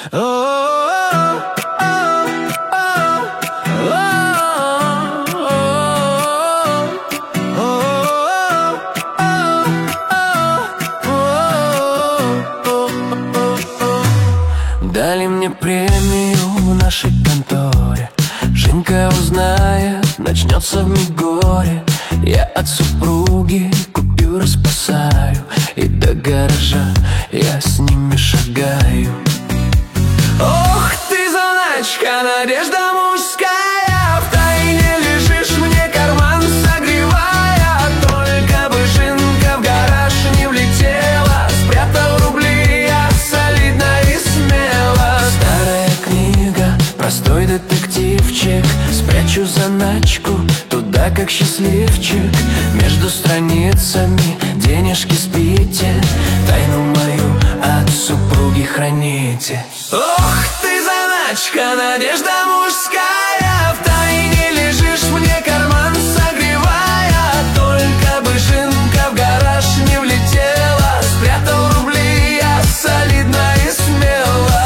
Дали мне премию в нашей конторе. Женька узнает, начнется вмиг горе. Я от супруги купюры спасаю, и до гаража я с ними шагаю. Ох ты, заначка, надежда мужская, втайне лежишь мне карман согревая. Только бы Жинка в гараж не влетела, спрятал рубли я солидно и смело. Старая книга, простой детективчик, спрячу заначку туда, как счастливчик. Между страницами денежки спите, тайну мою от супруги храните. Ох ты, заначка, надежда мужская, втайне лежишь мне карман согревая. Только бы Жинка в гараж не влетела, спрятал рубли я солидно и смело.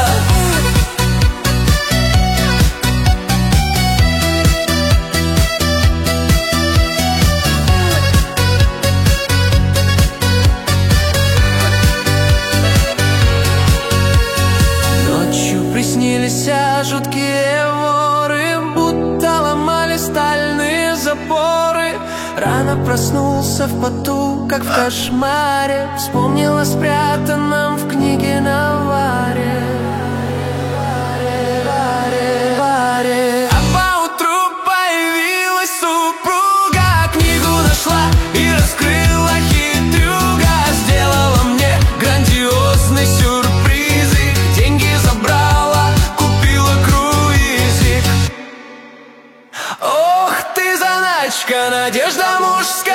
Приснились жуткие воры, будто ломали стальные запоры. Рано проснулся в поту, как в кошмаре. Вспомнил о спрятанном в книге наваре. А поутру появилась супруга, книгу нашла и раскрыла хитрюга. Сделала мне грандиозный сюрпризик, деньги забрала, купила круизик. Ох ты, заначка, надежда мужская.